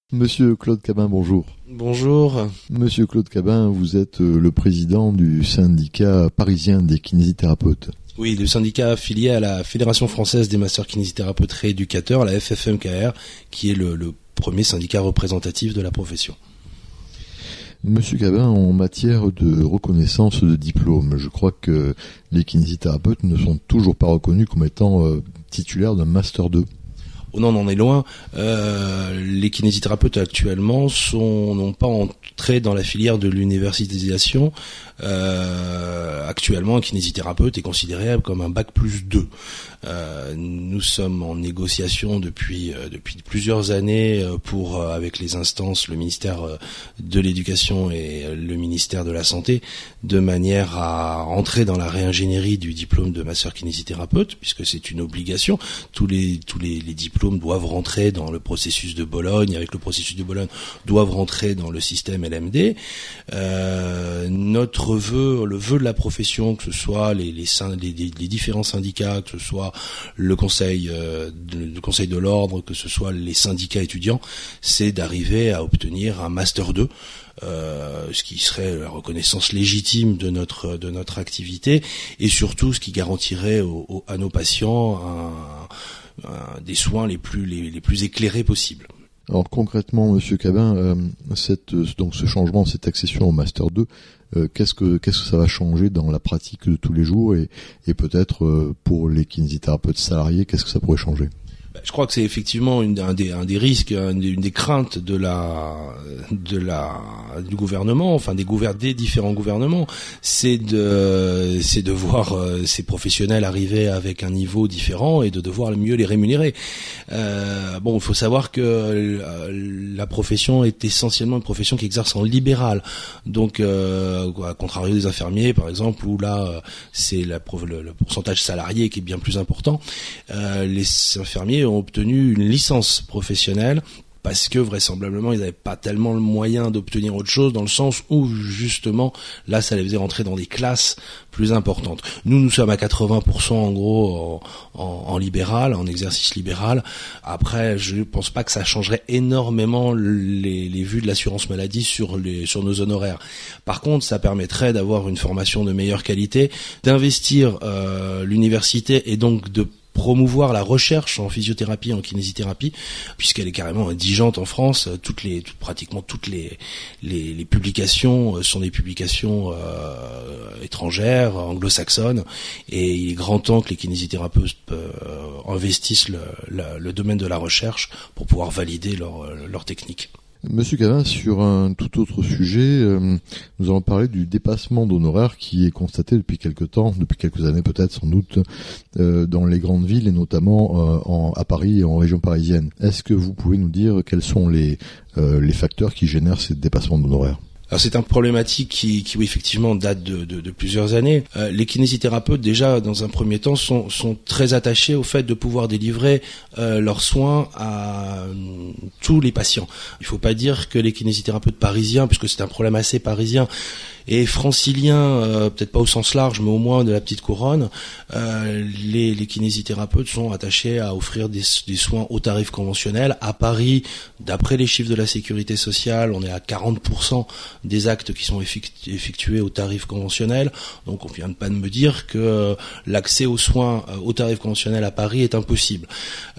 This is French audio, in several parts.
Monsieur Claude Cabin, bonjour. Bonjour. Monsieur Claude Cabin, vous êtes le président du syndicat parisien des kinésithérapeutes. Oui, le syndicat affilié à la Fédération française des masseurs kinésithérapeutes rééducateurs, la FFMKR, qui est le premier syndicat représentatif de la profession. Monsieur Cabin, en matière de reconnaissance de diplôme, je crois que les kinésithérapeutes ne sont toujours pas reconnus comme étant titulaires d'un Master 2. Oh non, on en est loin. Les kinésithérapeutes actuellement n'ont pas entré dans la filière de l'universitisation. Actuellement, un kinésithérapeute est considéré comme un bac+2. Nous sommes en négociation depuis plusieurs années avec les instances, le ministère de l'Éducation et le ministère de la Santé, de manière à entrer dans la réingénierie du diplôme de masseur kinésithérapeute, puisque c'est une obligation. Tous les diplômes doivent rentrer dans le processus de Bologne. Avec le processus de Bologne, doivent rentrer dans le système LMD. Notre vœu, le vœu de la profession, que ce soit les différents syndicats, que ce soit le conseil de l'ordre, que ce soit les syndicats étudiants, c'est d'arriver à obtenir un Master 2, ce qui serait la reconnaissance légitime de notre activité, et surtout ce qui garantirait à nos patients des soins les plus éclairés possibles. Alors concrètement, Monsieur Cabin, donc ce changement, cette accession au Master 2, qu'est-ce que ça va changer dans la pratique de tous les jours et peut-être pour les kinésithérapeutes salariés, qu'est-ce que ça pourrait changer? Je crois que c'est effectivement un des risques, une des craintes du gouvernement, enfin des différents gouvernements, c'est de voir ces professionnels arriver avec un niveau différent et de devoir mieux les rémunérer. Il faut savoir que la profession est essentiellement une profession qui exerce en libéral. Donc, à contrario des infirmiers, par exemple, où là c'est le pourcentage salarié qui est bien plus important. Les infirmiers ont obtenu une licence professionnelle parce que vraisemblablement ils n'avaient pas tellement le moyen d'obtenir autre chose, dans le sens où justement là ça les faisait rentrer dans des classes plus importantes. Nous sommes à 80% en gros en libéral, en exercice libéral. Après, je pense pas que ça changerait énormément les vues de l'assurance maladie sur nos honoraires. Par contre, ça permettrait d'avoir une formation de meilleure qualité, d'investir l'université et donc de promouvoir la recherche en physiothérapie, en kinésithérapie, puisqu'elle est carrément indigente en France. Pratiquement toutes les publications sont des publications étrangères, anglo-saxonnes, et il est grand temps que les kinésithérapeutes investissent le domaine de la recherche pour pouvoir valider leur technique. Monsieur Cabin, sur un tout autre sujet, nous allons parler du dépassement d'honoraires qui est constaté depuis quelques années peut-être sans doute, dans les grandes villes et notamment à Paris et en région parisienne. Est-ce que vous pouvez nous dire quels sont les facteurs qui génèrent ces dépassements d'honoraires ? Alors c'est une problématique qui oui, effectivement date de plusieurs années. Les kinésithérapeutes déjà dans un premier temps sont très attachés au fait de pouvoir délivrer leurs soins à tous les patients. Il faut pas dire que les kinésithérapeutes parisiens, puisque c'est un problème assez parisien et francilien, peut-être pas au sens large, mais au moins de la petite couronne, les kinésithérapeutes sont attachés à offrir des soins au tarif conventionnel. À Paris, d'après les chiffres de la sécurité sociale, on est à 40% des actes qui sont effectués au tarif conventionnel. Donc on vient pas de me dire que l'accès aux soins au tarif conventionnel à Paris est impossible.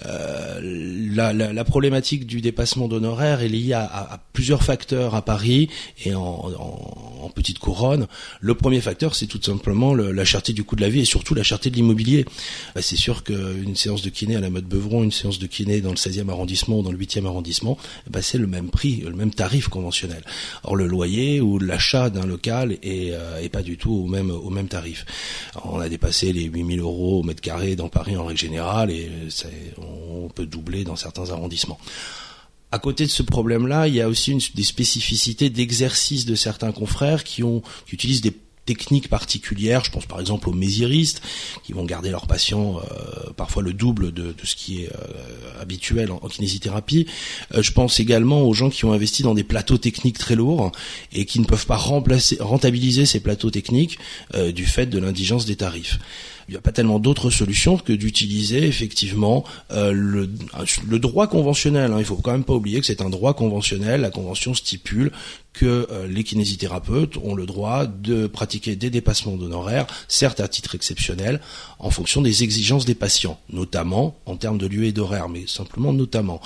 La problématique du dépassement d'honoraires est liée à plusieurs facteurs à Paris et en petite couronne. Le premier facteur, c'est tout simplement la cherté du coût de la vie et surtout la cherté de l'immobilier. C'est sûr qu'une séance de kiné à la Motte-Beuvron, une séance de kiné dans le 16e arrondissement ou dans le 8e arrondissement, c'est le même prix, le même tarif conventionnel. Or le loyer ou l'achat d'un local est pas du tout au même tarif. Alors, on a dépassé les 8 000 € au mètre carré dans Paris en règle générale et on peut doubler dans certains arrondissements. À côté de ce problème-là, il y a aussi des spécificités d'exercice de certains confrères qui utilisent des techniques particulières. Je pense par exemple aux mésiéristes qui vont garder leurs patients parfois le double de ce qui est habituel en kinésithérapie. Je pense également aux gens qui ont investi dans des plateaux techniques très lourds et qui ne peuvent pas rentabiliser ces plateaux techniques du fait de l'indigence des tarifs. il n'y a pas tellement d'autres solutions que d'utiliser effectivement le droit conventionnel. Il faut quand même pas oublier que c'est un droit conventionnel. La convention stipule que les kinésithérapeutes ont le droit de pratiquer des dépassements d'honoraires, certes à titre exceptionnel, en fonction des exigences des patients, notamment en termes de lieu et d'horaire, mais simplement notamment.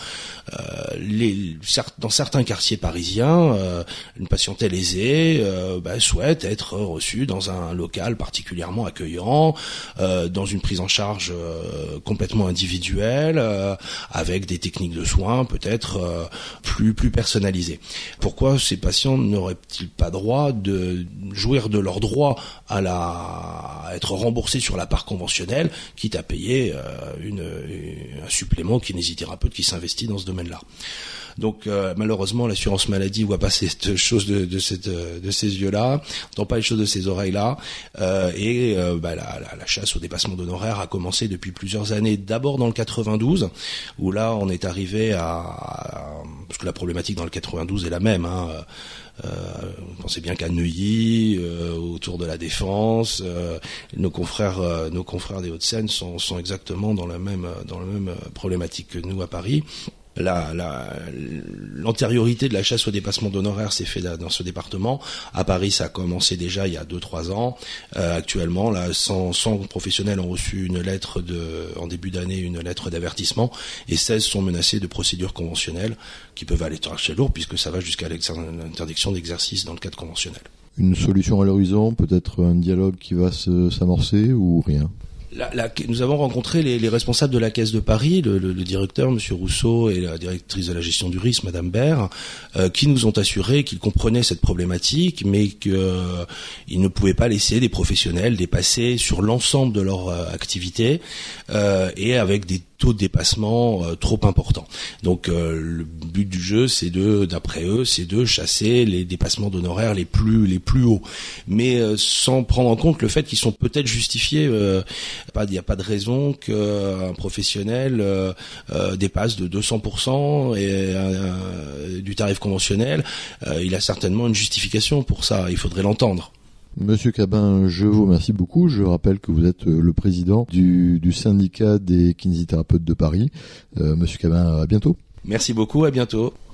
Dans certains quartiers parisiens, une patientèle aisée souhaite être reçue dans un local particulièrement accueillant, dans une prise en charge complètement individuelle, avec des techniques de soins peut-être plus personnalisées. Pourquoi ces patients n'auraient-ils pas droit de jouir de leur droit à être remboursés sur la part conventionnelle, quitte à payer un supplément kinésithérapeute qui s'investit dans ce domaine-là. Donc malheureusement l'assurance maladie voit pas cette chose de ces yeux-là, n'entend pas les choses de ces oreilles-là, la chasse au dépassement d'honoraires a commencé depuis plusieurs années. D'abord dans le 92, où là on est arrivé parce que la problématique dans le 92 est la même. Vous pensez bien qu'à Neuilly, autour de la Défense, nos confrères des Hauts-de-Seine sont exactement dans la même problématique que nous à Paris. L'antériorité de la chasse au dépassement d'honoraires s'est fait dans ce département. À Paris, ça a commencé déjà il y a 2-3 ans. Actuellement, 100 professionnels ont reçu en début d'année, une lettre d'avertissement, et 16 sont menacés de procédures conventionnelles qui peuvent aller très lourd, puisque ça va jusqu'à l'interdiction d'exercice dans le cadre conventionnel. Une solution à l'horizon, peut-être un dialogue qui va s'amorcer ou rien? Nous avons rencontré les responsables de la Caisse de Paris, le directeur, Monsieur Rousseau, et la directrice de la gestion du risque, Madame Baird, qui nous ont assuré qu'ils comprenaient cette problématique, mais qu'ils ne pouvaient pas laisser des professionnels dépasser sur l'ensemble de leur activité, et avec des taux de dépassement trop importants. Donc le but du jeu, d'après eux, c'est de chasser les dépassements d'honoraires les plus hauts, mais sans prendre en compte le fait qu'ils sont peut-être justifiés. Il n'y a pas de raison qu'un professionnel dépasse de 200% du tarif conventionnel. Il a certainement une justification pour ça. Il faudrait l'entendre. Monsieur Cabin, je vous remercie beaucoup. Je rappelle que vous êtes le président du syndicat des kinésithérapeutes de Paris. Monsieur Cabin, à bientôt. Merci beaucoup, à bientôt.